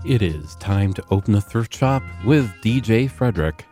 It is time to open the thrift shop with DJ Frederick.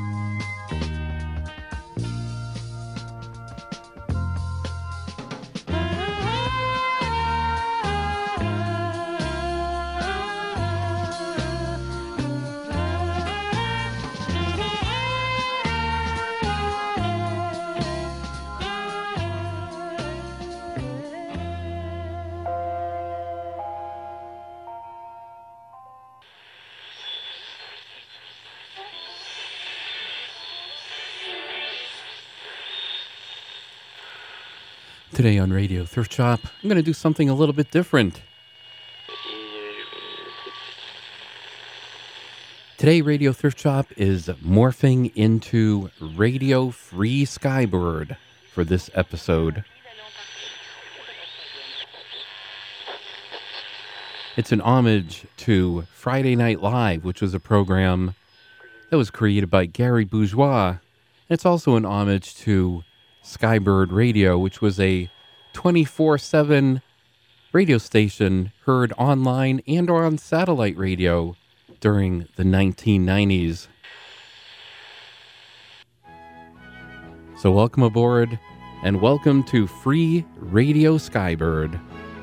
Today on Radio Thrift Shop, I'm going to do something a little bit different. Today, Radio Thrift Shop is morphing into Radio Free Skybird for this episode. It's an homage to Friday Night Live, which was a program that was created by Gary Bourgeois. It's also an homage to Skybird Radio, which was a 24/7 radio station heard online and or on satellite radio during the 1990s. So welcome aboard, and welcome to Free Radio Skybird.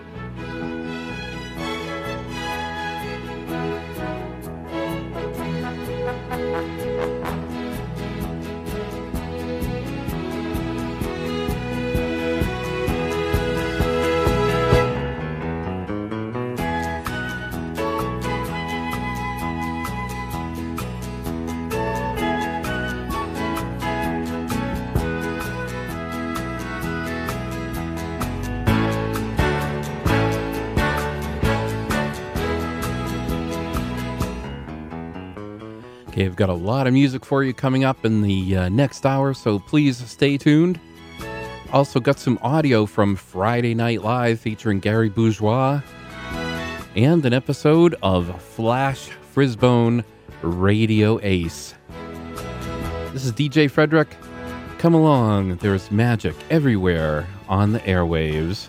Okay, I've got a lot of music for you coming up in the next hour, so please stay tuned. Also got some audio from Friday Night Live featuring Gary Bourgeois and an episode of Flash Frisbone Radio Ace. This is DJ Frederick. Come along, there's magic everywhere on the airwaves.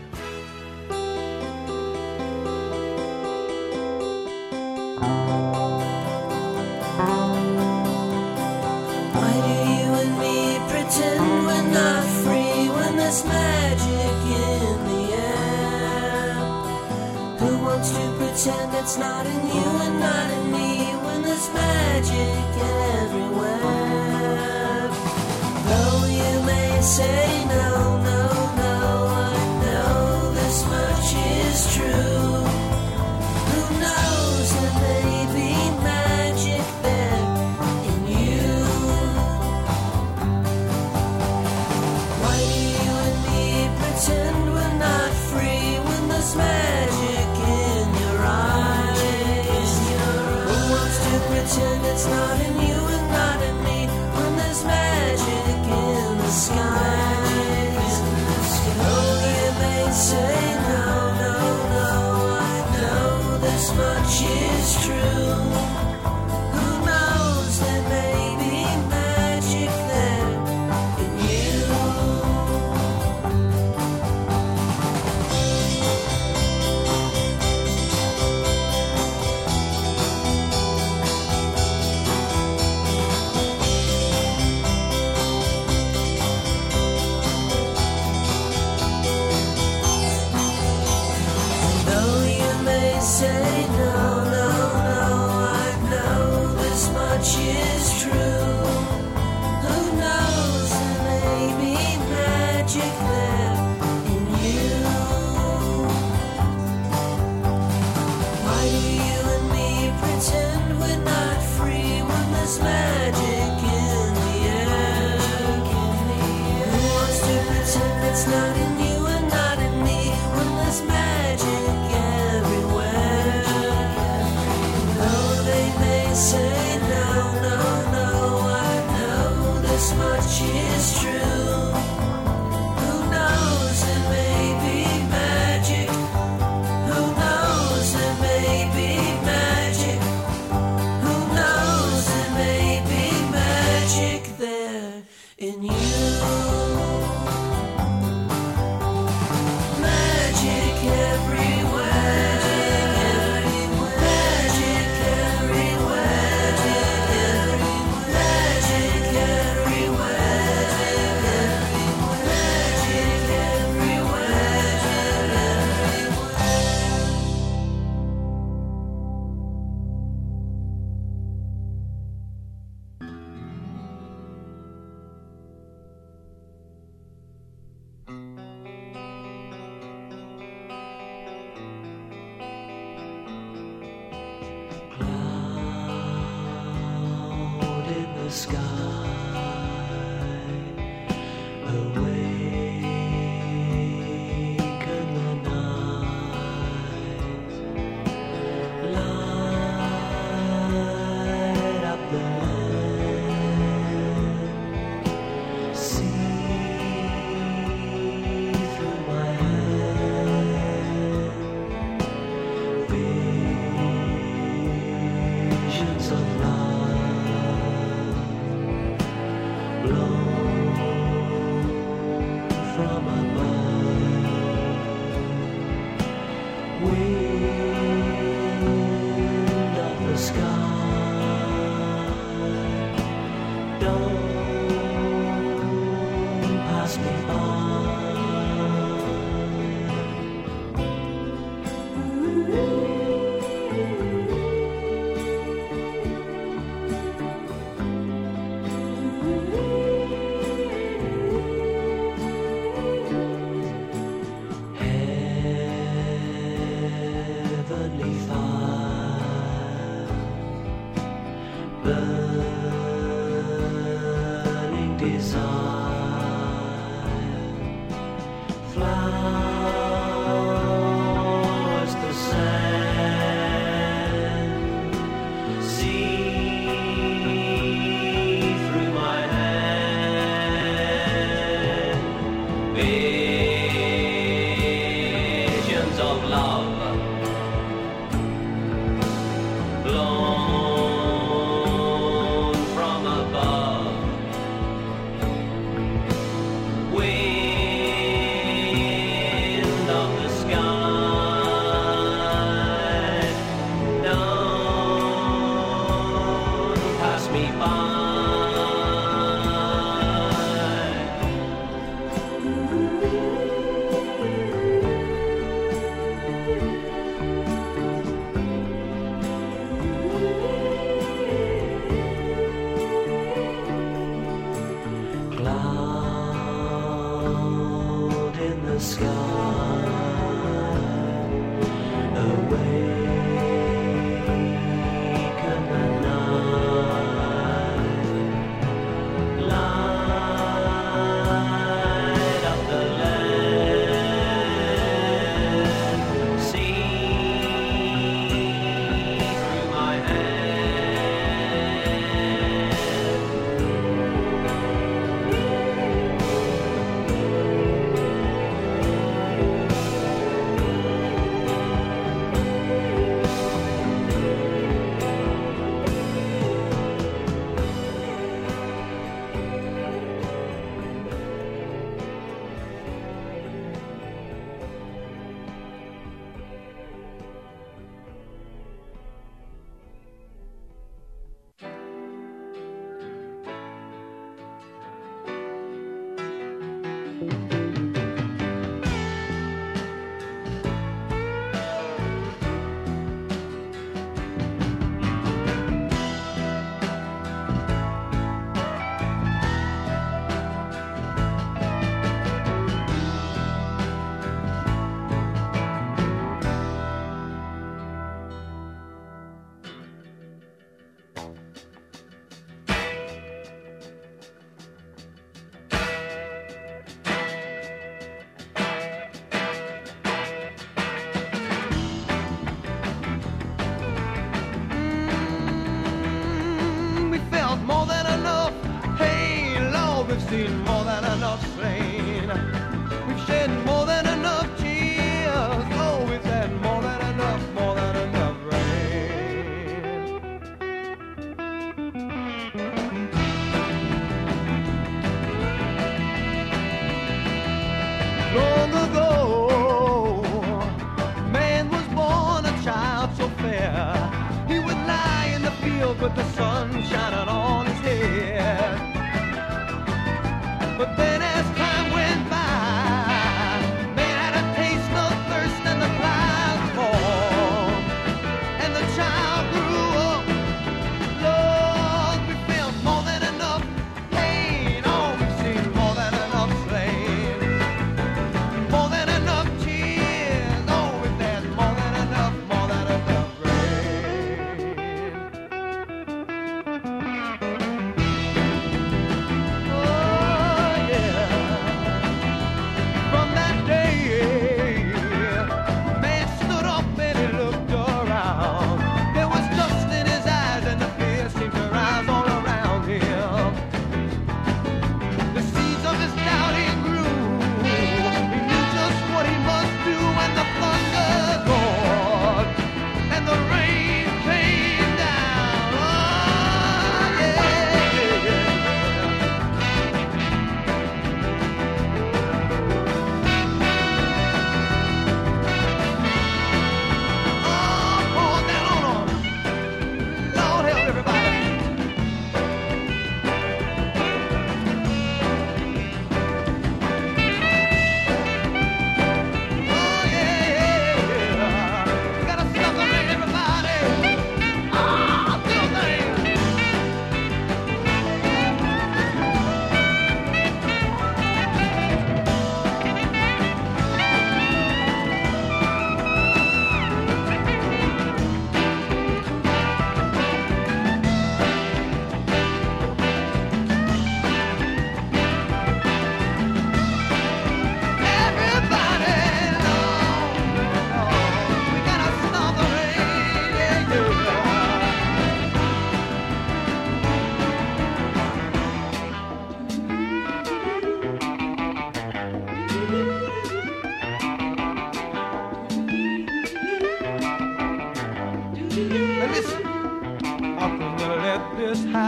It's not in you and not in me when there's magic everywhere. Though you may say no, no, no, I know this much is true. Who knows, there may be magic there in you. Why do you and me pretend we're not free when there's magic in your eyes? Pretend it's not in you and not in me when there's magic in the skies. Oh, you may say no, no, no, I know this much is true. Who knows, there may be magic there in you. Say no, no, no, I know this much is true. Who knows, there may be magic there in you. Why do you and me pretend we're not free when there's magic in the air? Who wants to pretend it's not in you and not in me when there's magic everywhere? Say no, no, no, I know this much is true. Who knows, there may be magic. Who knows, there may be magic. Who knows, there may be magic there in you. Magic everywhere. Magic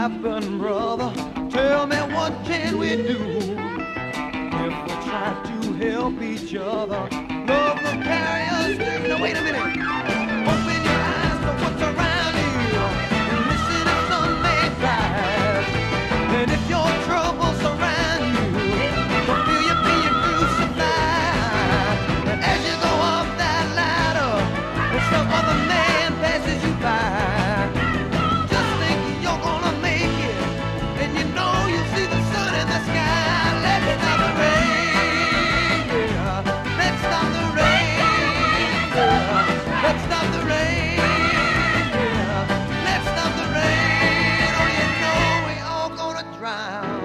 happen, brother? Tell me, what can we do if we try to help each other? Love will carry us through. Now wait a minute. Open your eyes to what's around you and listen if some may pass. And if your troubles surround you, don't feel you're being crucified. And as you go up that ladder, and some other man passes you by, just think you're gonna make it, and you know you'll see the sun in the sky. Let's stop the rain, yeah. Let's stop the rain, yeah. Let's stop the rain, yeah. Let's stop the rain. Oh, you know we all gonna drown.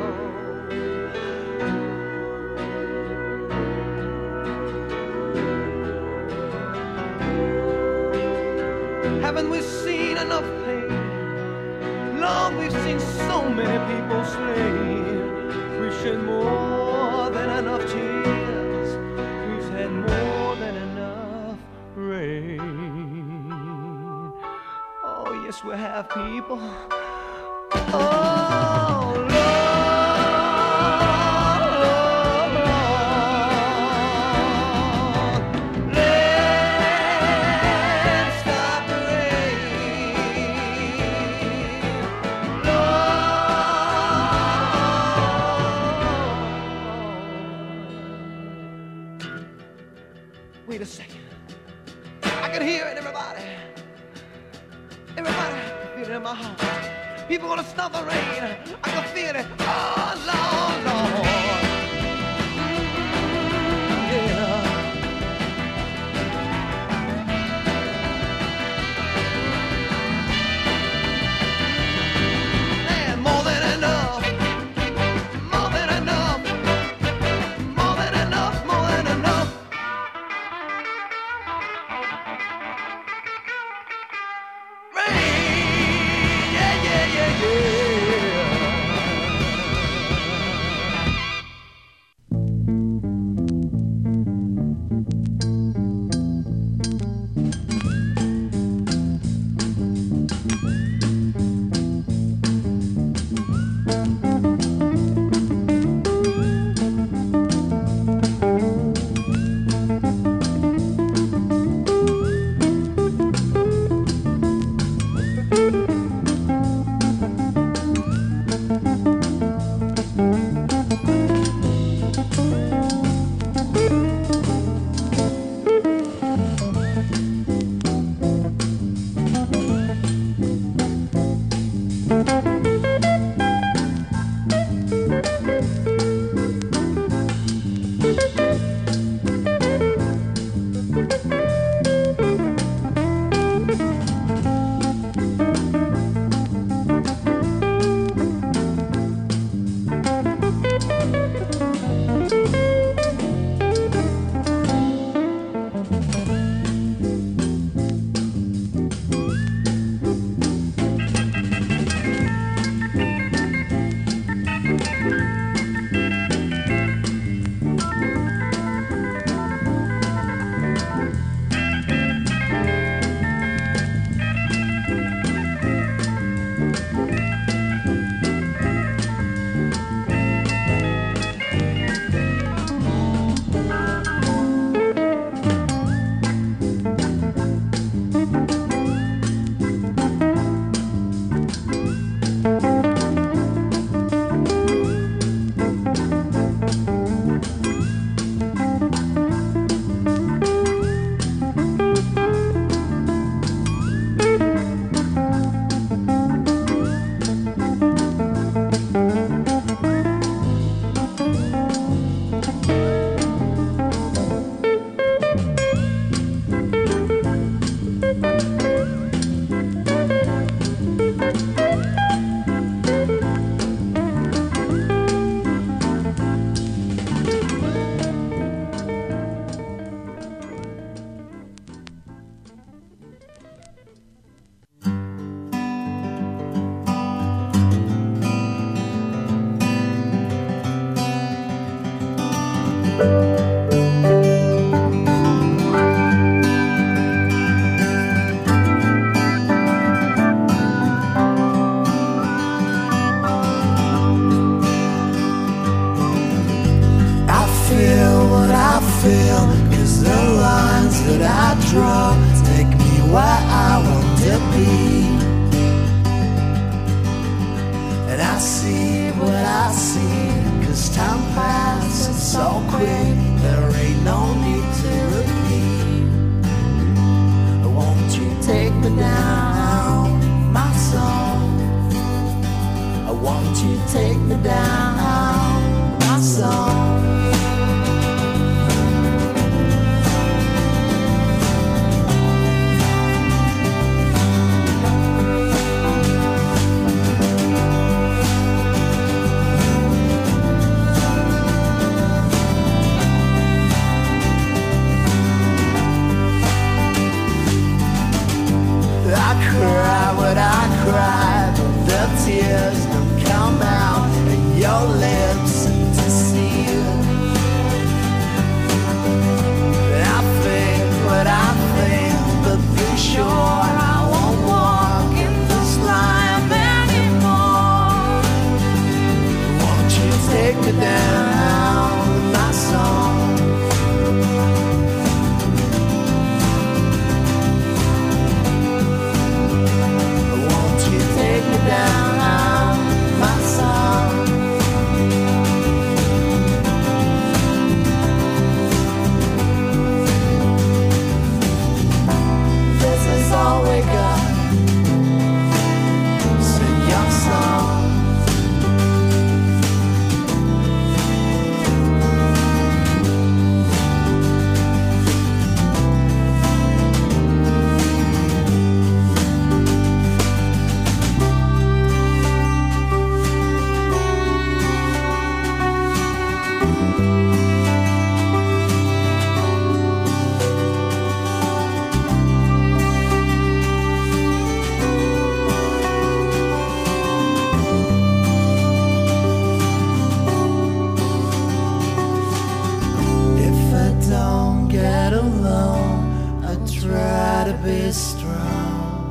Haven't we seen enough pain? Lord, we've seen so many people slain. We've shed more than enough tears. We've had more than enough rain. Oh, yes, we have, people. Oh, Lord, Lord, Lord. Let's stop the rain. Lord. Wait a second. I can hear it, everybody. Everybody, I can feel it in my heart. People gonna stop the rain. I can feel it. Oh, Lord, Lord. Yeah. And more than enough. More than enough. More than enough. More than enough. Rain. Yeah, yeah, yeah, yeah. feel is the lines that I draw take me where I want to be. And I see what I see, 'cause time passes so quick, there ain't no need to repeat. Won't you take me down, my soul? Won't you take me down, my soul? I cry what I cry, but the tears don't come out, and your lips to seal. I think what I think, but be sure I won't walk in this line anymore. Won't you take me down, my song? Take me down, my song. This is all we got. Sing your song. Be strong.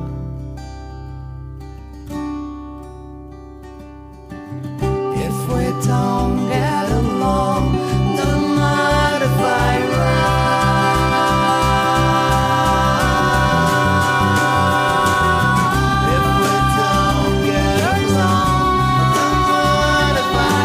If we don't get along, don't mind if I run. If we don't get along, don't mind if I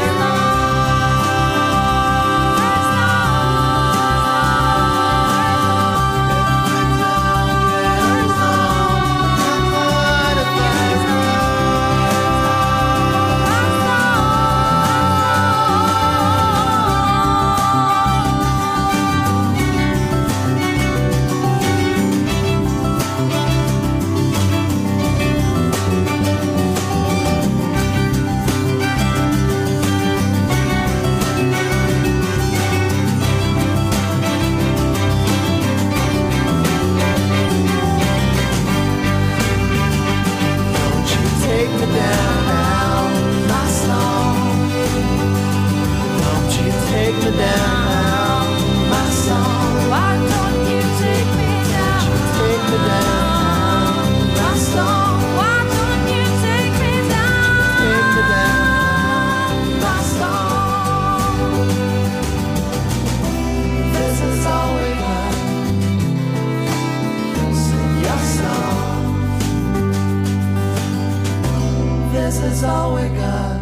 is all we got.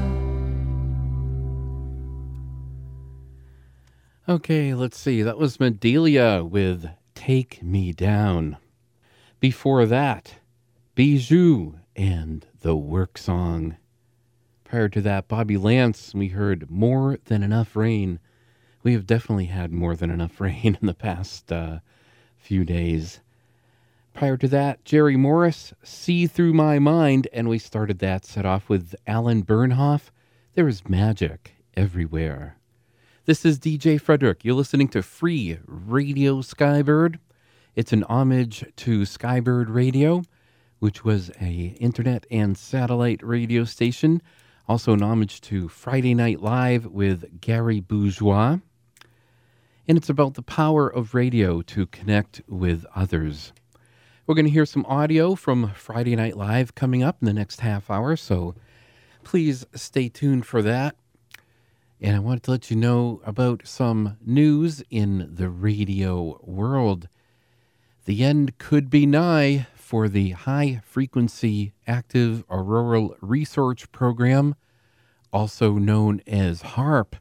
Okay, let's see. That was Medelia with Take Me Down. Before that, Bijou and the Work Song. Prior to that, Bobby Lance, we heard More Than Enough Rain. We have definitely had more than enough rain in the past few days. Prior to that, Jerry Morris, See Through My Mind, and we started that set off with Alan Bernhoff. There is magic everywhere. This is DJ Frederick. You're listening to Free Radio Skybird. It's an homage to Skybird Radio, which was an internet and satellite radio station. Also an homage to Friday Night Live with Gary Bourgeois. And it's about the power of radio to connect with others. We're going to hear some audio from Friday Night Live coming up in the next half hour, so please stay tuned for that. And I wanted to let you know about some news in the radio world. The end could be nigh for the High Frequency Active Auroral Research Program, also known as HAARP,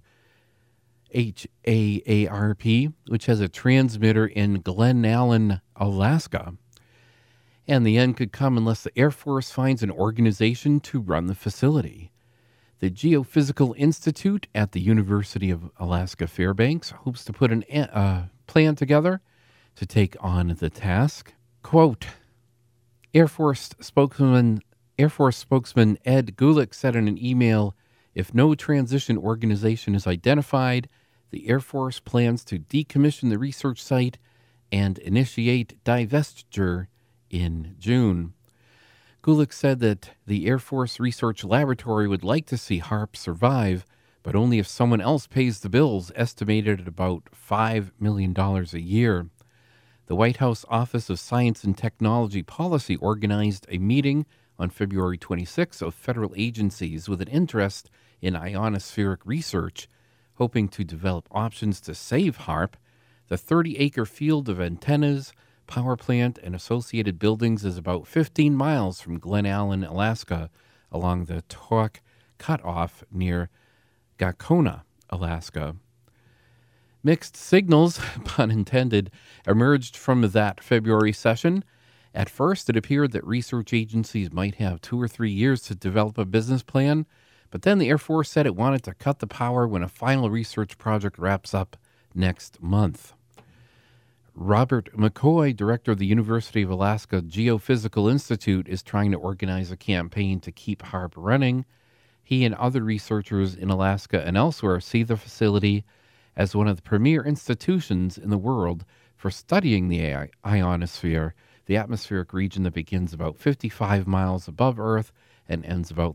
HAARP, which has a transmitter in Glen Allen, Alaska. And the end could come unless the Air Force finds an organization to run the facility. The Geophysical Institute at the University of Alaska Fairbanks hopes to put a plan together to take on the task. Quote, Air Force spokesman Ed Gulick said in an email, if no transition organization is identified, the Air Force plans to decommission the research site and initiate divestiture in June. Gulick said that the Air Force Research Laboratory would like to see HAARP survive, but only if someone else pays the bills, estimated at about $5 million a year. The White House Office of Science and Technology Policy organized a meeting on February 26 of federal agencies with an interest in ionospheric research, hoping to develop options to save HAARP. The 30-acre field of antennas, power plant, and associated buildings is about 15 miles from Glen Allen, Alaska, along the Toak Cutoff near Gakona, Alaska. Mixed signals, pun intended, emerged from that February session. At first, it appeared that research agencies might have 2 or 3 years to develop a business plan, but then the Air Force said it wanted to cut the power when a final research project wraps up next month. Robert McCoy, director of the University of Alaska Geophysical Institute, is trying to organize a campaign to keep HAARP running. He and other researchers in Alaska and elsewhere see the facility as one of the premier institutions in the world for studying the ionosphere, the atmospheric region that begins about 55 miles above Earth and ends about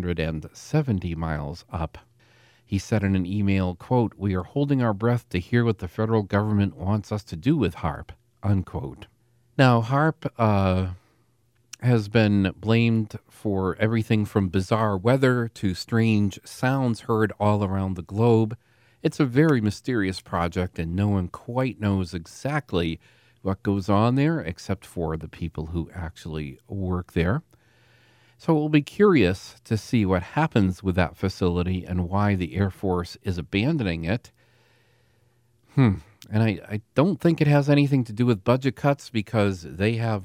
370 miles up. He said in an email, quote, we are holding our breath to hear what the federal government wants us to do with HAARP, unquote. Now, HAARP has been blamed for everything from bizarre weather to strange sounds heard all around the globe. It's a very mysterious project, and no one quite knows exactly what goes on there except for the people who actually work there. So we'll be curious to see what happens with that facility and why the Air Force is abandoning it. And I don't think it has anything to do with budget cuts, because they have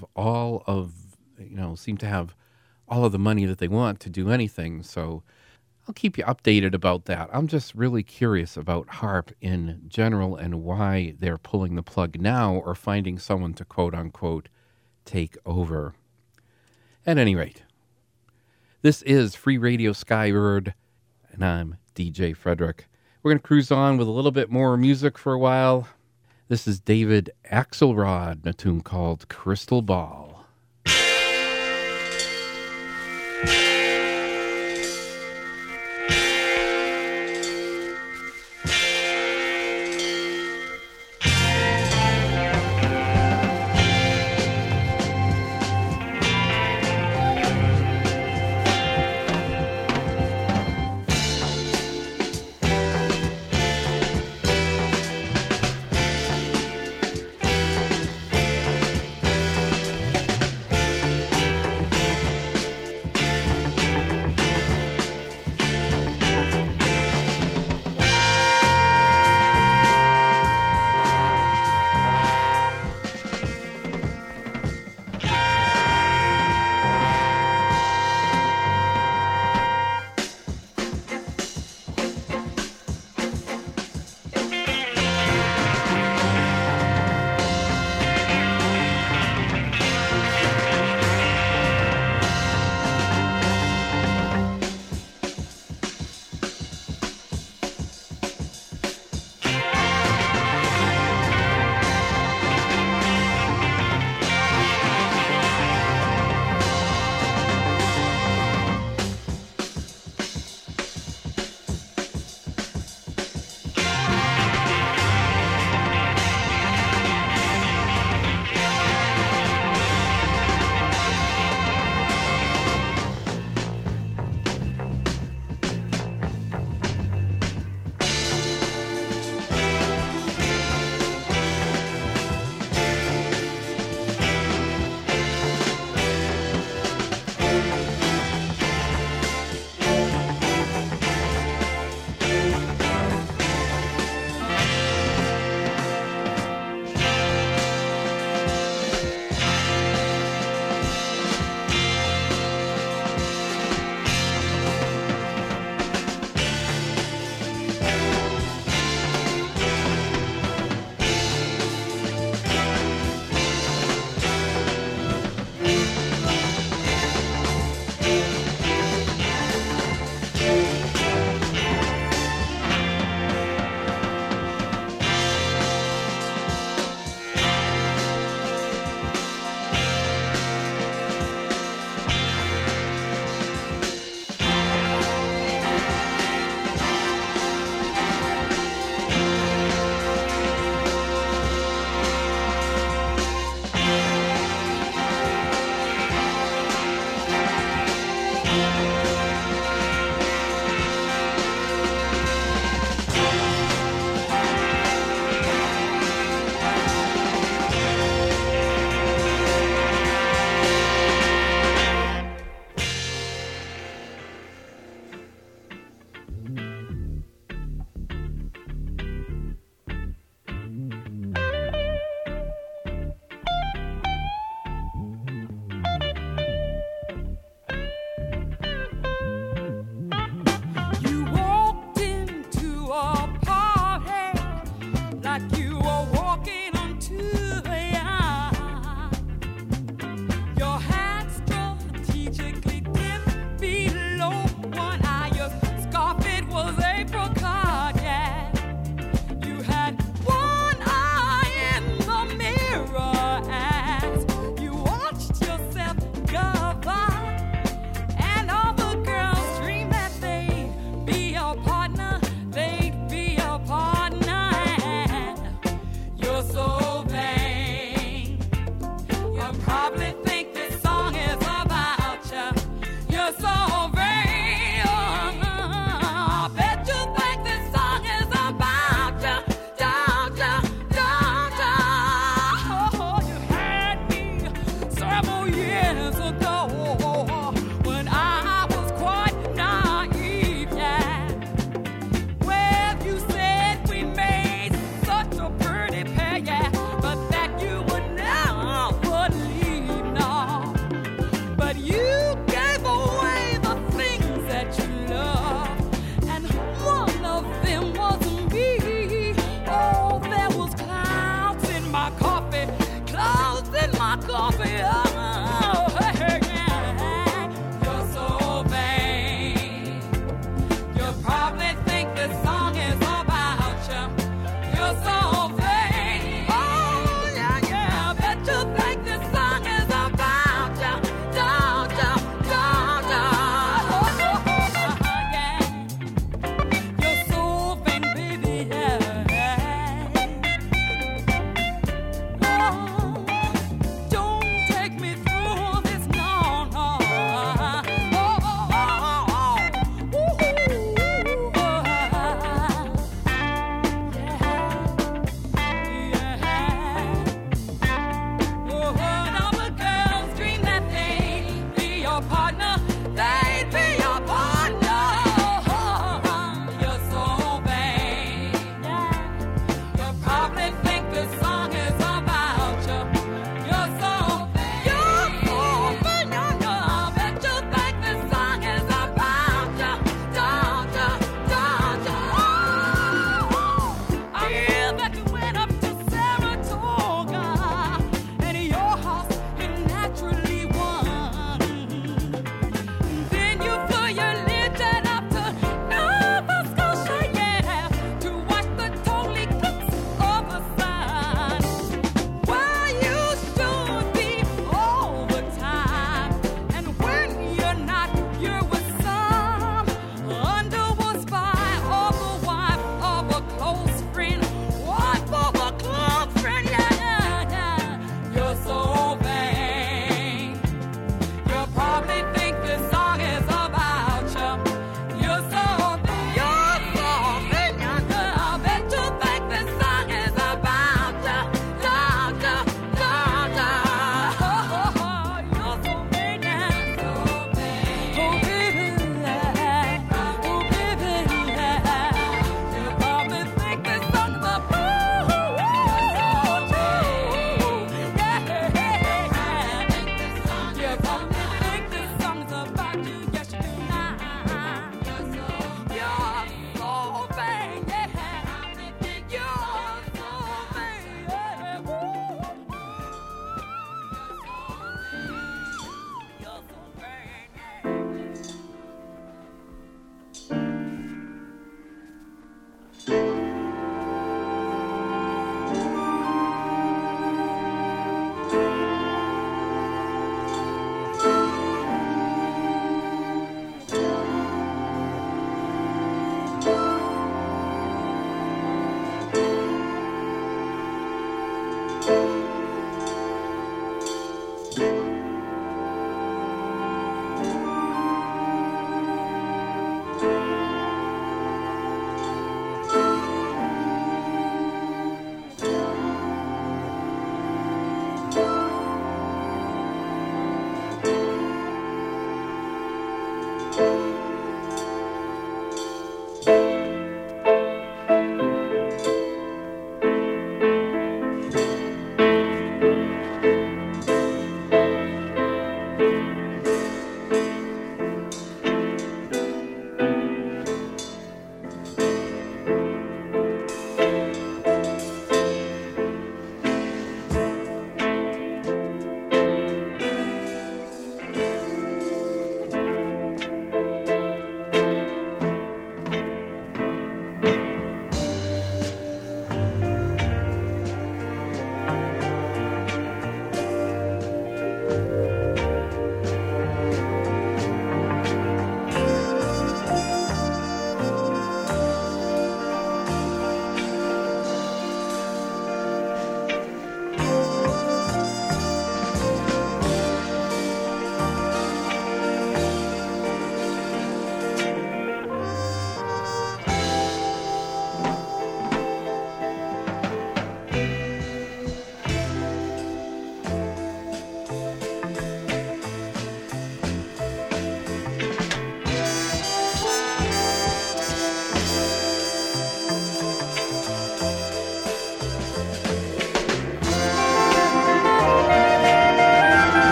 seem to have all of the money that they want to do anything. So I'll keep you updated about that. I'm just really curious about HAARP in general and why they're pulling the plug now or finding someone to quote unquote take over. At any rate, this is Free Radio Skybird, and I'm DJ Frederick. We're going to cruise on with a little bit more music for a while. This is David Axelrod, a tune called Crystal Ball.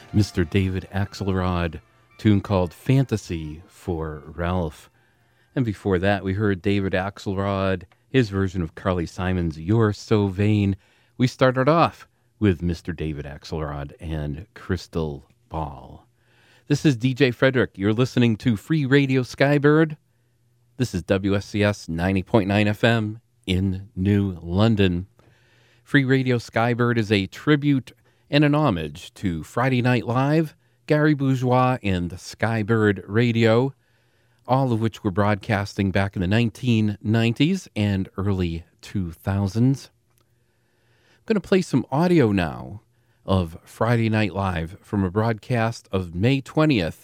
Mr. David Axelrod, tune called Fantasy for Ralph. And before that, we heard David Axelrod, his version of Carly Simon's You're So Vain. We started off with Mr. David Axelrod and Crystal Ball. This is DJ Frederick. You're listening to Free Radio Skybird. This is WSCS 90.9 FM in New London. Free Radio Skybird is a tribute and an homage to Friday Night Live, Gary Bourgeois, and Skybird Radio, all of which were broadcasting back in the 1990s and early 2000s. I'm going to play some audio now of Friday Night Live from a broadcast of May 20th,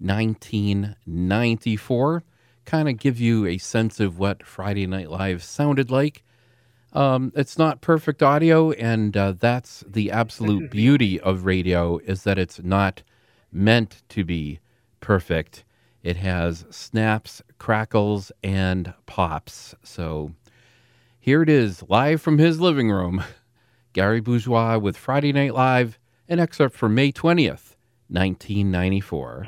1994. Kind of give you a sense of what Friday Night Live sounded like. It's not perfect audio, and that's the absolute beauty of radio, is that it's not meant to be perfect. It has snaps, crackles, and pops. So here it is, live from his living room. Gary Bourgeois with Friday Night Live, an excerpt from May 20th, 1994.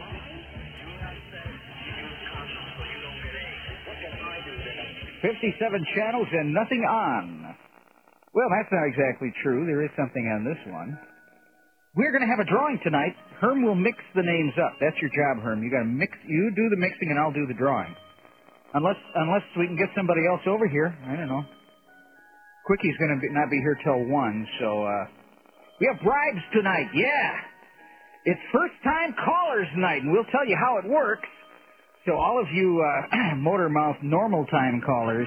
57 channels and nothing on. Well, that's not exactly true. There is something on this one. We're going to have a drawing tonight. Herm will mix the names up. That's your job, Herm. You got to mix. You do the mixing, and I'll do the drawing. Unless we can get somebody else over here. I don't know. Quickie's going to not be here till 1, so we have bribes tonight. Yeah, it's first-time callers night, and we'll tell you how it works. So all of you motor mouth normal time callers,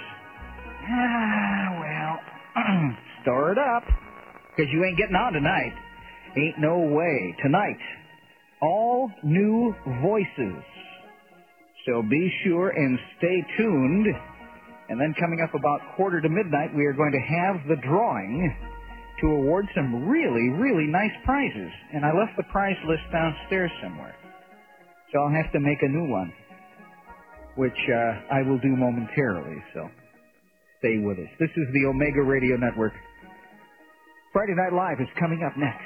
store it up, because you ain't getting on tonight. Ain't no way. Tonight, all new voices. So be sure and stay tuned. And then coming up about 1:45, we are going to have the drawing to award some really, really nice prizes. And I left the prize list downstairs somewhere. So I'll have to make a new one, which I will do momentarily, so stay with us. This is the Omega Radio Network. Friday Night Live is coming up next.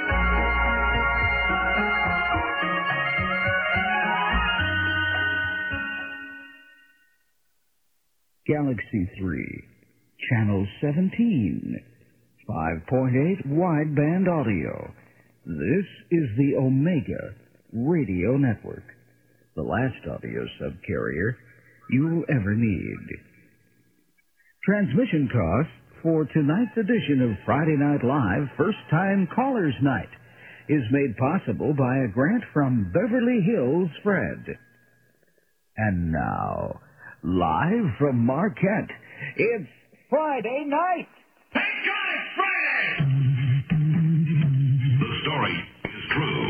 Galaxy 3, Channel 17, 5.8 wideband audio. This is the Omega Radio Network, the last audio subcarrier you'll ever need. Transmission costs for tonight's edition of Friday Night Live, First Time Callers Night, is made possible by a grant from Beverly Hills Fred. And now, live from Marquette, it's Friday night! Thank God it's Friday! The story is true.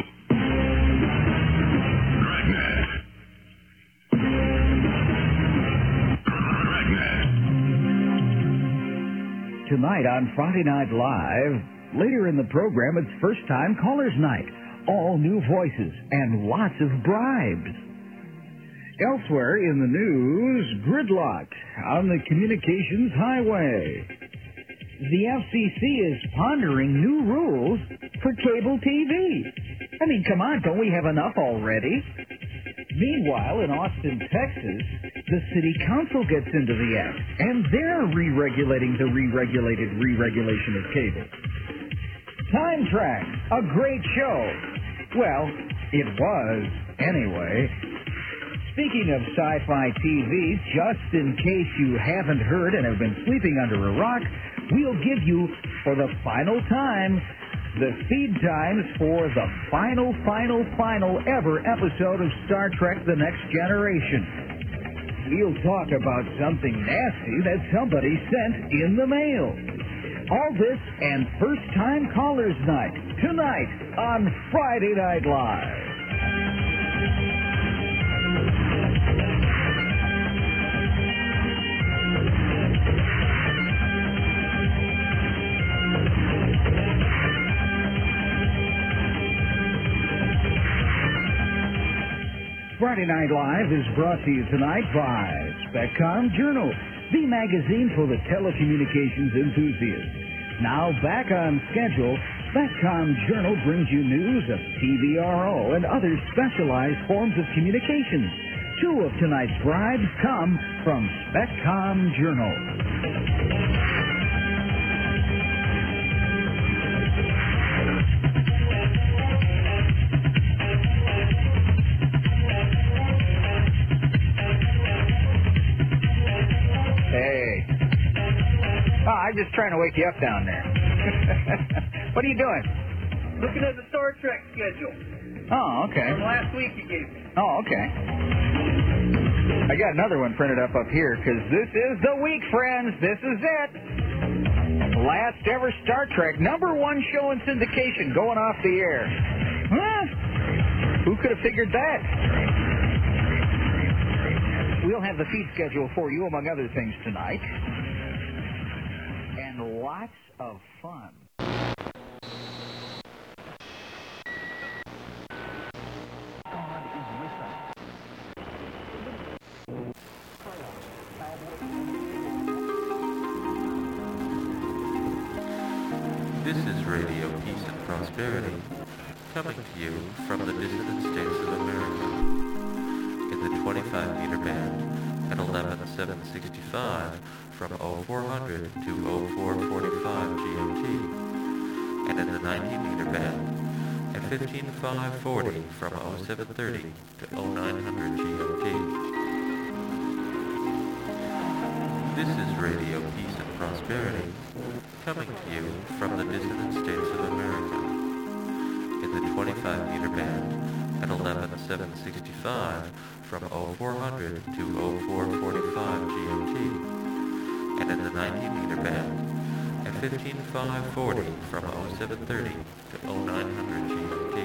Tonight on Friday Night Live, later in the program, it's First Time Callers Night. All new voices and lots of bribes. Elsewhere in the news, gridlock on the communications highway. The FCC is pondering new rules for cable TV. I mean, come on, don't we have enough already? Meanwhile, in Austin, Texas, the city council gets into the act, and they're re-regulating the re-regulation of cable. Time Track, a great show. Well, it was, anyway. Speaking of sci-fi TV, just in case you haven't heard and have been sleeping under a rock, we'll give you, for the final time, the feed times for the final ever episode of Star Trek The Next Generation. We'll talk about something nasty that somebody sent in the mail. All this and First Time Callers Night, tonight on Friday Night Live. Friday Night Live is brought to you tonight by Spectrum Journal, the magazine for the telecommunications enthusiast. Now back on schedule Spectcom Journal brings you news of TVRO and other specialized forms of communications. Two of tonight's bribes come from Spectcom Journal. Hey. Oh, I'm just trying to wake you up down there. What are you doing? Looking at the Star Trek schedule Oh, okay. from last week you gave me. Oh, okay. I got another one printed up here because this is the week, friends. This is it. Last ever Star Trek, #1 show in syndication going off the air. Huh? Who could have figured that? We'll have the feed schedule for you, among other things, tonight. And lots of fun. God is with us. This is Radio Peace and Prosperity, coming to you from the distant states of America, in the 25-meter band at 11,765 from 0400 to 0445 GMT, and in the 90-meter band at 15,540 from 0730 to 0900 GMT. This is Radio Peace and Prosperity, coming to you from the distant states of America, in the 25-meter band at 11,765 from 0400 to 0445 GMT, and in the 90-meter band at 15,540 from 0730 to 0900 GMT.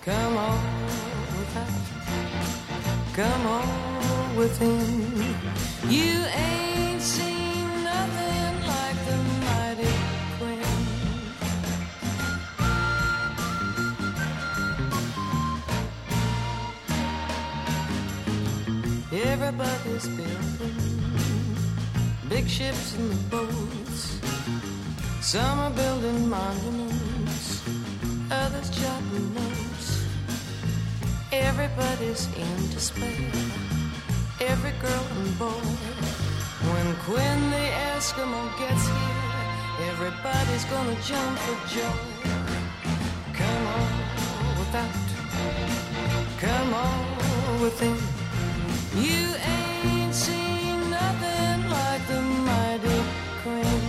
Come on without, come on within. You ain't seen nothing like the mighty Queen. Everybody's building big ships and boats. Some are building monuments, others jotting notes. Everybody's in despair, every girl and boy. When Quinn the Eskimo gets here, everybody's gonna jump for joy. Come on without, come on within. You ain't seen nothing like the mighty Queen.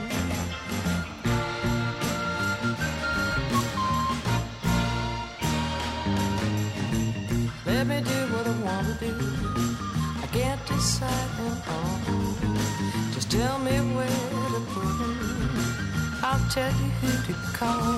Let me do what I want to do. I can't decide on. Just tell me where to put him. I'll tell you who to call.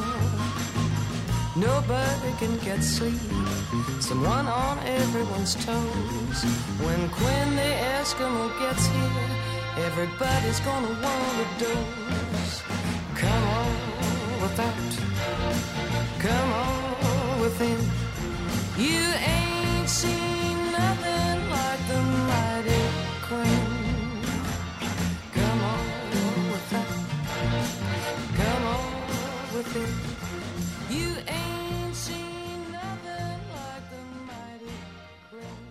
Nobody can get sleep. Someone on everyone's toes. When Quinn the Eskimo gets here, everybody's gonna want a dose. Come on without, come on within. You ain't seen nothing like the mighty Queen. Come on without, come on within. You ain't seen nothing like the mighty Queen.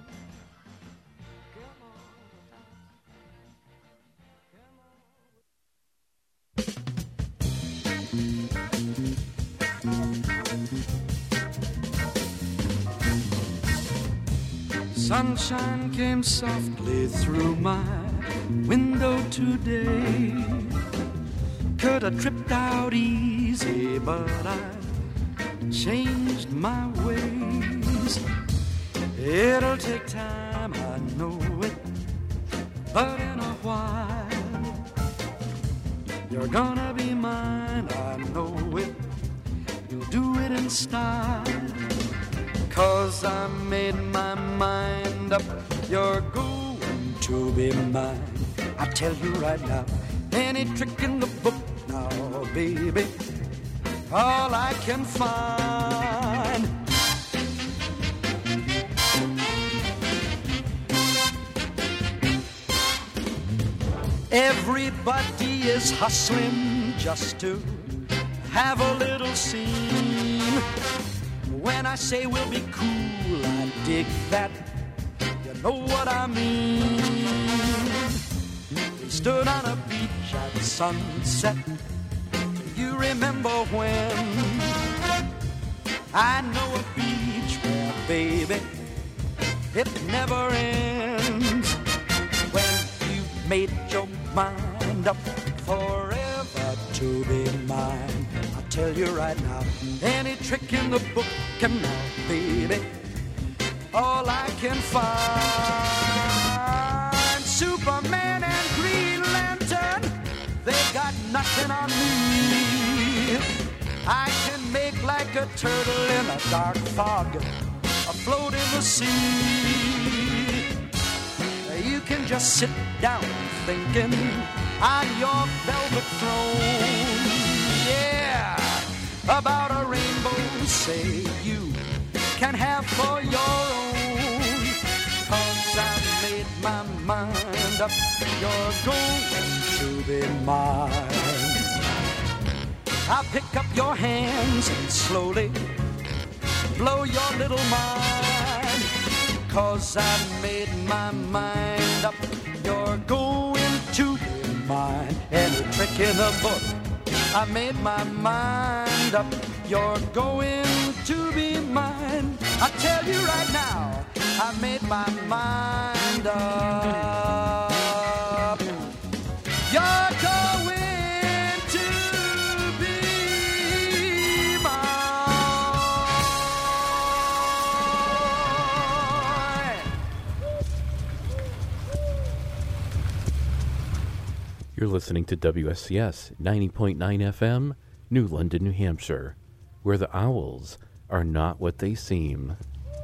Come on without, come on. Sunshine came softly through my window today. Could have tripped out easy, but I changed my ways. It'll take time, I know it, but in a while you're gonna be mine, I know it. You'll do it in style. 'Cause I made my mind up, you're going to be mine. I tell you right now, any trick in the book now, baby, all I can find. Everybody is hustling just to have a little scene. When I say we'll be cool, I dig that. You know what I mean. We stood on a beach at sunset. You remember when? I know a beach where, baby, it never ends. When you've made your mind up forever to be mine, I tell you right now, any trick in the book can now, baby, all I can find. Superman and Green Lantern, they got nothing on me. I can make like a turtle in a dark fog, afloat in the sea. You can just sit down thinking on your velvet throne. Yeah, about a rainbow, say you can have for your own. 'Cause I made my mind up, you're going to be mine. I'll pick up your hands and slowly blow your little mind. 'Cause I made my mind up, you're going to be mine. Any trick in the book, I made my mind up, you're going to be mine. I tell you right now, I made my mind up, you're going to be mine. You're listening to WSCS 90.9 FM, New London, New Hampshire, where the owls are not what they seem.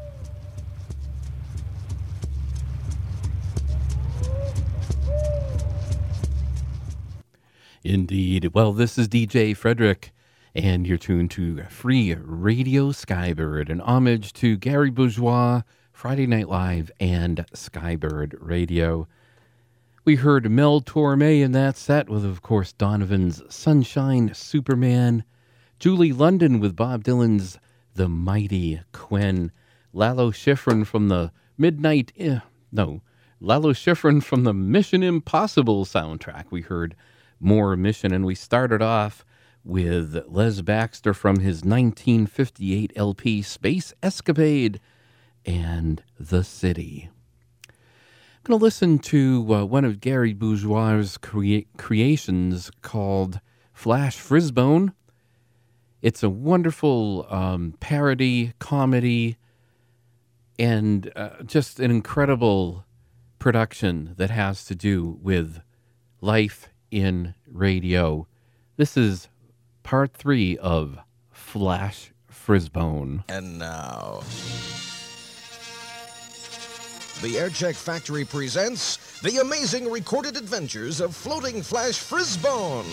Indeed. Well, this is DJ Frederick, and you're tuned to Free Radio Skybird, an homage to Gary Bourgeois, Friday Night Live, and Skybird Radio. We heard Mel Torme in that set with, of course, Donovan's Sunshine Superman, Julie London with Bob Dylan's The Mighty Quinn, Lalo Schifrin from the Lalo Schifrin from the Mission Impossible soundtrack. We heard More Mission, and we started off with Les Baxter from his 1958 LP Space Escapade and The City. I'm going to listen to one of Gary Bourgeois' creations called Flash Frisbone. It's a wonderful parody, comedy, and just an incredible production that has to do with life in radio. This is part 3 of Flash Frisbone. And now, the Aircheck Factory presents the amazing recorded adventures of Floating Flash Frisbone.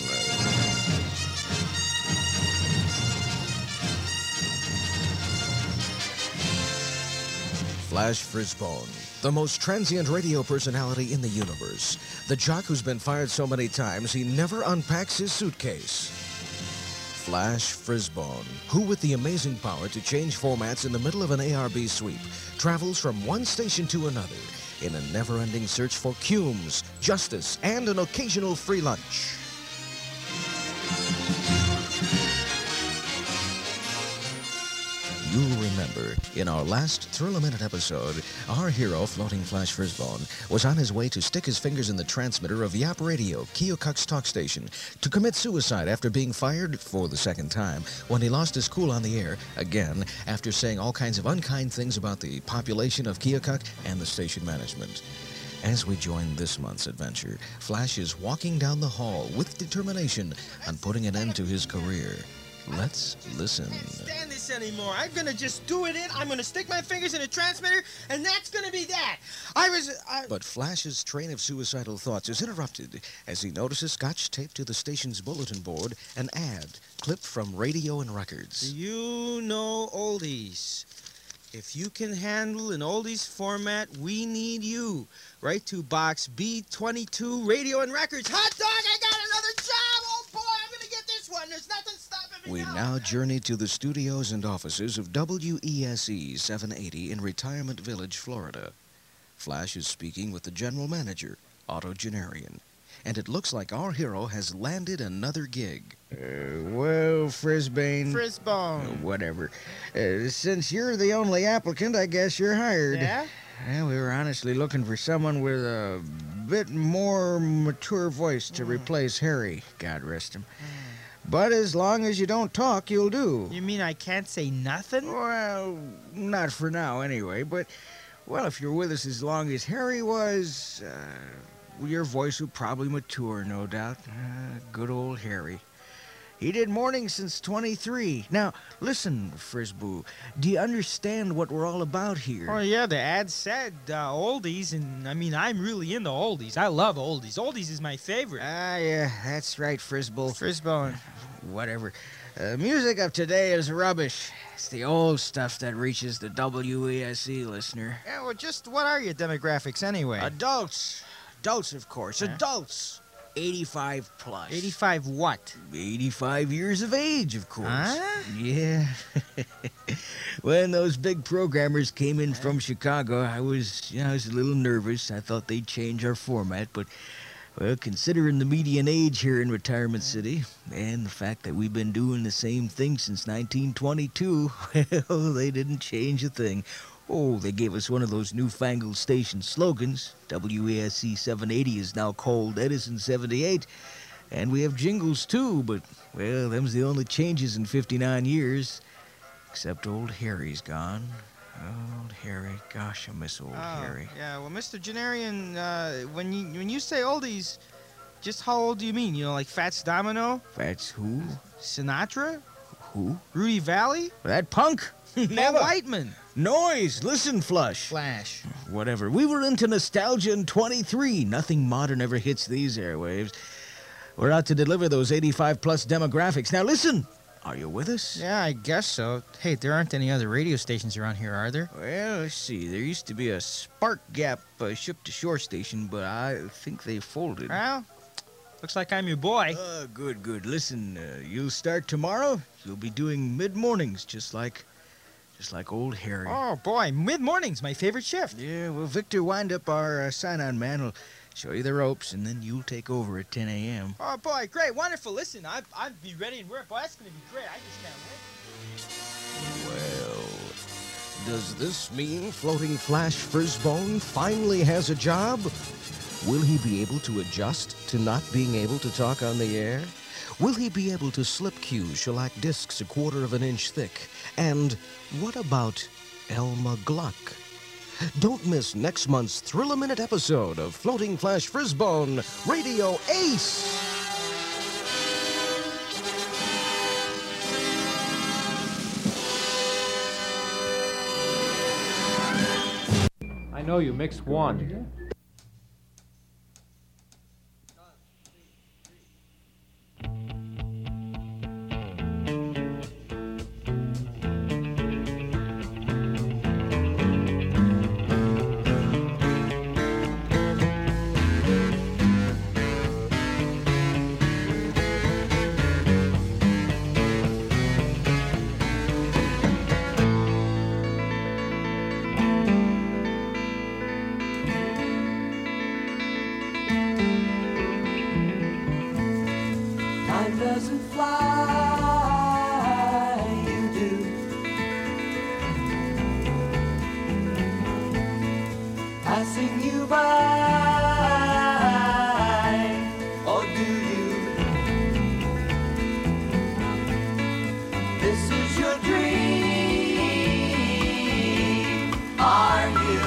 Flash Frisbone, the most transient radio personality in the universe. The jock who's been fired so many times he never unpacks his suitcase. Flash Frisbone, who with the amazing power to change formats in the middle of an ARB sweep, travels from one station to another in a never-ending search for cumes, justice, and an occasional free lunch. You'll remember, in our last Thrill-A-Minute episode, our hero, Floating Flash Frisbone, was on his way to stick his fingers in the transmitter of Yap Radio, Keokuk's talk station, to commit suicide after being fired for the second time when he lost his cool on the air, again, after saying all kinds of unkind things about the population of Keokuk and the station management. As we join this month's adventure, Flash is walking down the hall with determination on putting an end to his career. Let's listen. I can't stand this anymore. I'm gonna just do it in. I'm gonna stick my fingers in a transmitter, and that's gonna be that. But Flash's train of suicidal thoughts is interrupted as he notices scotch taped to the station's bulletin board an ad clipped from Radio and Records. Do you know oldies? If you can handle an oldies format, we need you. Write to Box B22, Radio and Records. Hot dog, I got another job! Oh boy, I'm gonna get this one. There's nothing stopping me We now journey to the studios and offices of WESE 780 in Retirement Village, Florida. Flash is speaking with the general manager, Otto Genarian, and it looks like our hero has landed another gig. Well, Frisbane. Frisbone. Whatever. Since you're the only applicant, I guess you're hired. Yeah? Well, we were honestly looking for someone with a bit more mature voice to replace Harry, God rest him. But as long as you don't talk, you'll do. You mean I can't say nothing? Well, not for now anyway, but, well, if you're with us as long as Harry was, your voice will probably mature, no doubt. Good old Harry. He did mornings since 23. Now, listen, Frisboo, do you understand what we're all about here? Oh, yeah, the ad said oldies, and, I mean, I'm really into oldies. I love oldies. Oldies is my favorite. Yeah, that's right, Frisboo. Frisbone. Whatever. Music of today is rubbish. It's the old stuff that reaches the WESE listener. Yeah, well, just what are your demographics anyway? Adults. Adults, of course. Adults. 85 plus. 85 what? 85 years of age, of course. Huh? Yeah. When those big programmers came in from Chicago, I was a little nervous. I thought they'd change our format, but, well, considering the median age here in Retirement City, and the fact that we've been doing the same thing since 1922, well, they didn't change a thing. Oh, they gave us one of those newfangled station slogans. WASC 780 is now called Edison 78. And we have jingles, too, but, well, them's the only changes in 59 years. Except old Harry's gone. Old Harry. Gosh, I miss old Harry. Yeah, well, Mr. Genarian, when you say oldies, just how old do you mean? You know, like Fats Domino? Fats who? Sinatra? Who? Rudy Valley? That punk? Never. Whiteman. Noise! Listen, Flush. Flash. Whatever. We were into nostalgia in 23. Nothing modern ever hits these airwaves. We're out to deliver those 85-plus demographics. Now listen! Are you with us? Yeah, I guess so. Hey, there aren't any other radio stations around here, are there? Well, let's see. There used to be a Spark Gap ship-to-shore station, but I think they folded. Well, looks like I'm your boy. Good. Listen, you'll start tomorrow. You'll be doing mid-mornings, just like old Harry. Oh, boy, mid-morning's my favorite shift. Yeah, well, Victor Windup, our sign-on man, will show you the ropes, and then you'll take over at 10 a.m. Oh, boy, great, wonderful. Listen, I'd be ready and work. Boy, that's going to be great. I just can't wait. Well, does this mean Floating Flash Frisbone finally has a job? Will he be able to adjust to not being able to talk on the air? Will he be able to slip cue shellac discs 1/4 of an inch thick? And what about Elma Gluck? Don't miss next month's Thrill-A-Minute episode of Floating Flash Frisbone Radio Ace. I know you, mix one. Time doesn't fly, you do. Passing you by, or do you? This is your dream, are you?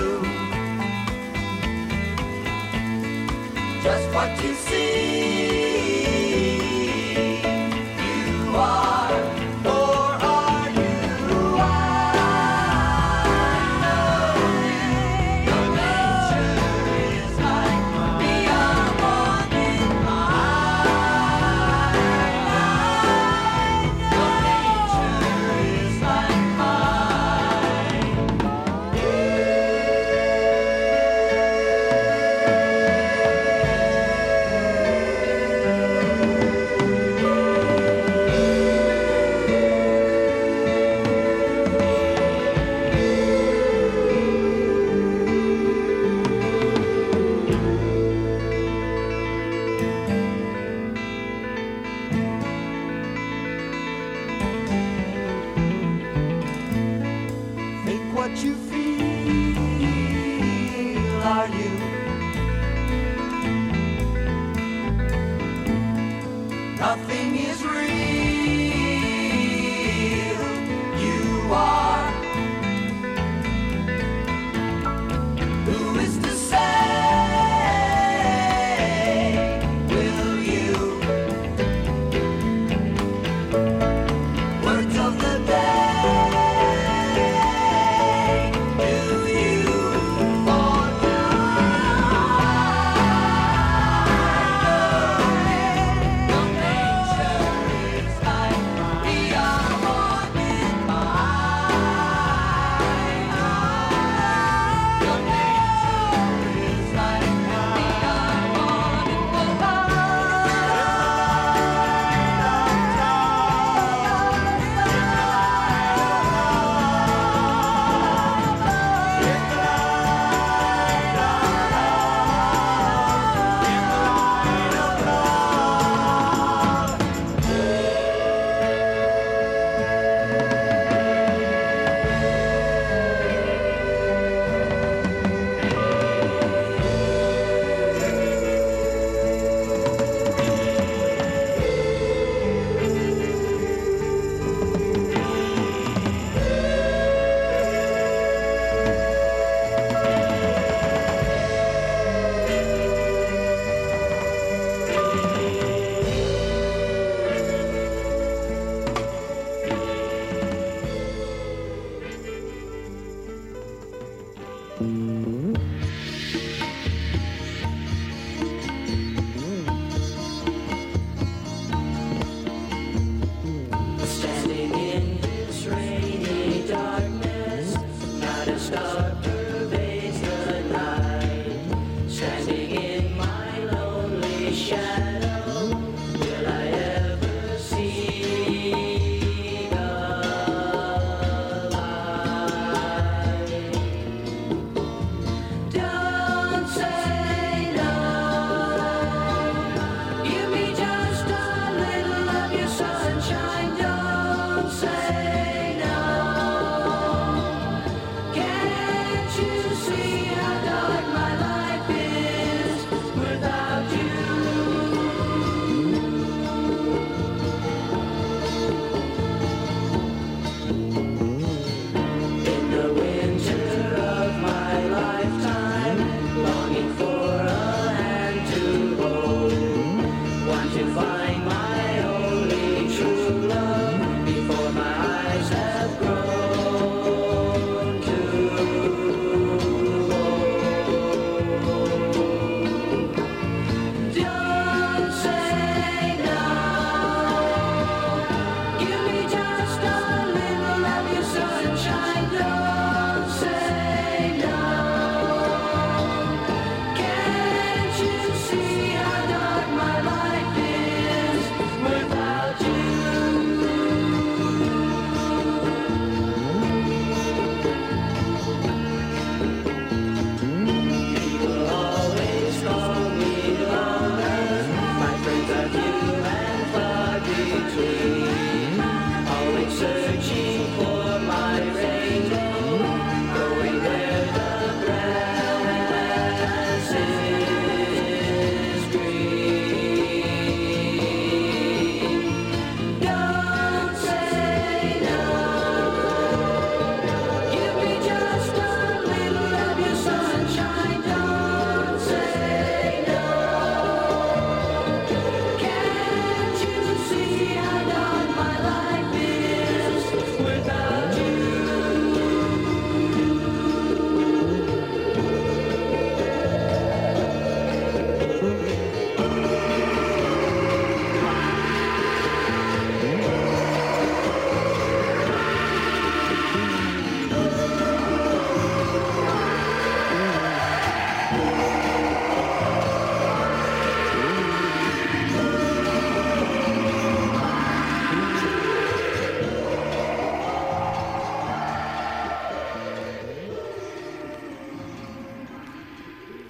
Just what you see. What you feel, are you? Nothing is real, you are. Who is to say, will you? Words of the day.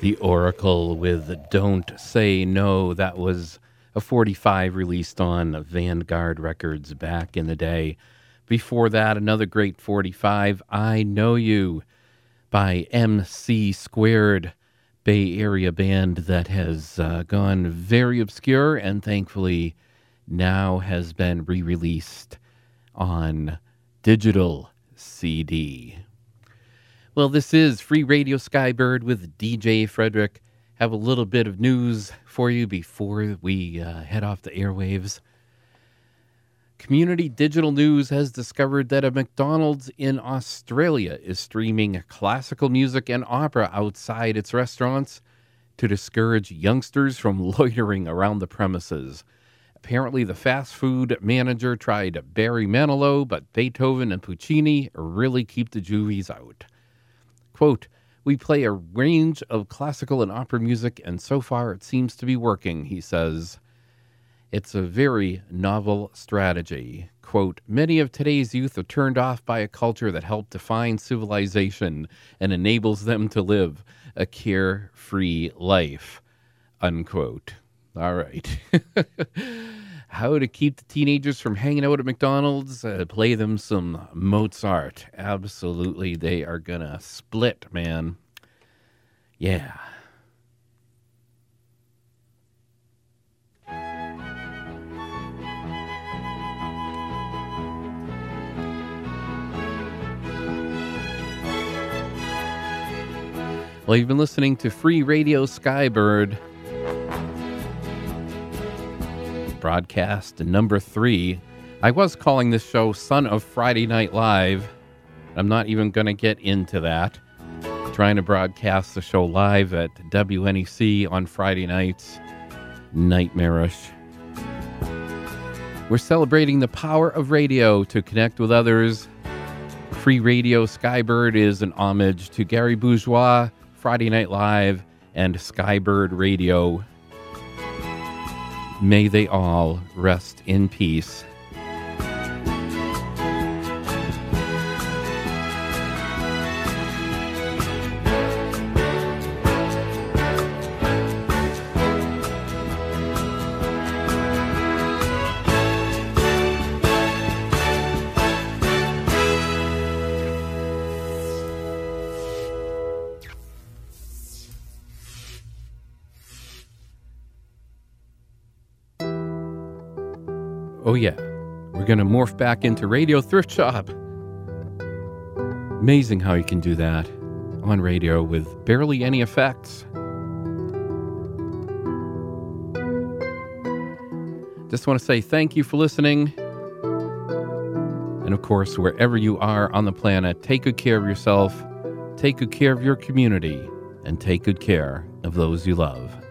The Oracle with Don't Say No. That was a 45 released on Vanguard Records back in the day. Before that, another great 45, I Know You by MC Squared, Bay Area band that has gone very obscure and thankfully now has been re-released on digital CD. Well, this is Free Radio Skybird with DJ Frederick. Have a little bit of news for you before we head off the airwaves. Community Digital News has discovered that a McDonald's in Australia is streaming classical music and opera outside its restaurants to discourage youngsters from loitering around the premises. Apparently, the fast food manager tried Barry Manilow, but Beethoven and Puccini really keep the juvies out. Quote, "We play a range of classical and opera music, and so far it seems to be working," he says. It's a very novel strategy. Quote, "Many of today's youth are turned off by a culture that helped define civilization and enables them to live a carefree life." Unquote. All right. How to keep the teenagers from hanging out at McDonald's? Play them some Mozart. Absolutely, they are gonna split, man. Yeah. Well, you've been listening to Free Radio Skybird. Broadcast number 3. I was calling this show Son of Friday Night Live. I'm not even going to get into that. Trying to broadcast the show live at WNEC on Friday nights. Nightmarish. We're celebrating the power of radio to connect with others. Free Radio Skybird is an homage to Gary Bourgeois, Friday Night Live, and Skybird Radio. May they all rest in peace. Oh yeah, we're going to morph back into Radio Thrift Shop. Amazing how you can do that on radio with barely any effects. Just want to say thank you for listening. And of course, wherever you are on the planet, take good care of yourself, take good care of your community, and take good care of those you love.